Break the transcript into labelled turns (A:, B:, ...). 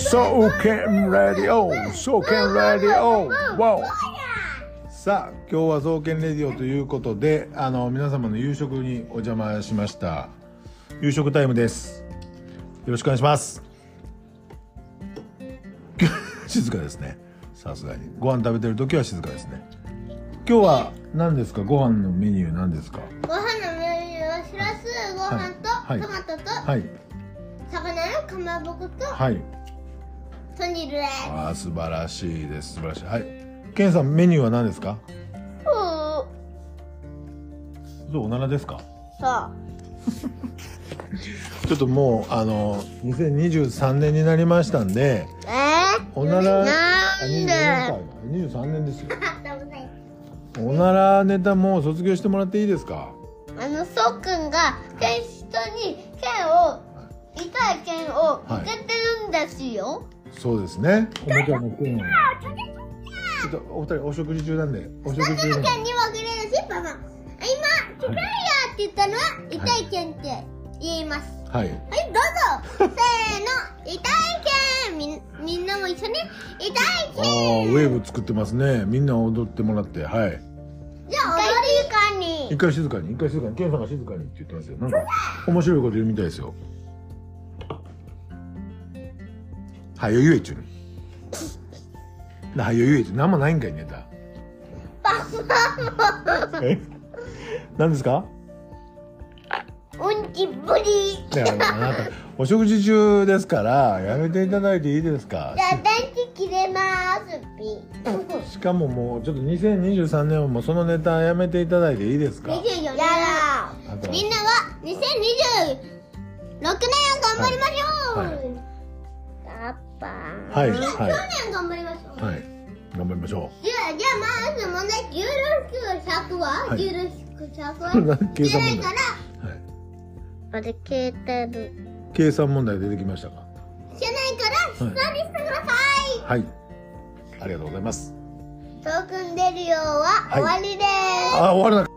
A: 総研ラディオ、総研ラディオ、ワオ。さあ、今日は総研レディオということで、皆様の夕食にお邪魔しました。夕食タイムです。よろしくお願いします。静かですね。さすがにご飯食べてる時は静かですね。今日は何ですか？ご飯のメニュー何ですか？
B: ご飯のメニューはしらすご飯と、
A: はい、
B: トマトと、
A: はい、
B: 魚のかまぼこと、
A: はい、
B: 豚汁です。
A: ああ、素晴らしいです。素晴らしい。はい。ケンさん、メニューは何ですか？そう、おならですか？
B: そう。
A: ちょっともう2023年になりましたんで、おなら
B: なんで
A: 23年ですよ。おならネタもう卒業してもらっていいですか？
B: そうくんが人に痛い剣を向けてるんですよ。
A: そうですね。おもちゃの剣を。ちょっとお二人お食事中なんで。お食事中なんで。
B: 剣に分けれるし、パパ。今痛いやって言ったのは痛い剣って言います。
A: はい。
B: はい、どうぞ。せーの、痛い剣。みんなも一緒に痛い剣。
A: ああ、ウェーブ作ってますね。みんな踊ってもらって、はい。
B: じゃあ踊りかに。
A: 一回静かに、ケンさんが静かにって言ってますよ。なんか面白いこと言うみたいですよ。はいよ言えちゅうに。はいよ言えちゅう。なんもないんかいネタ。え？何ですか？
B: うんちぶり。
A: あなたお食事中ですからやめていただいていいですか？
B: じゃあ電気切れますピ。
A: しかももうちょっと2023年はもうそのネタやめていただいていいですか
B: ？24年。やだ。みんなは2026年を頑張りましょう。
A: はい。
B: パパ。
A: はいはい。
B: 去年頑張りましょう。
A: はい。頑張りましょう。
B: じゃあまず問題16、100は16、100は
A: 計算問題。
B: から。あれ消えてる。
A: 計算問題出てきましたか？
B: 知らないから下にしてください。
A: はい。ありがとうございます。
B: そうくん出るよは終わりです。
A: あ、終わらなかった。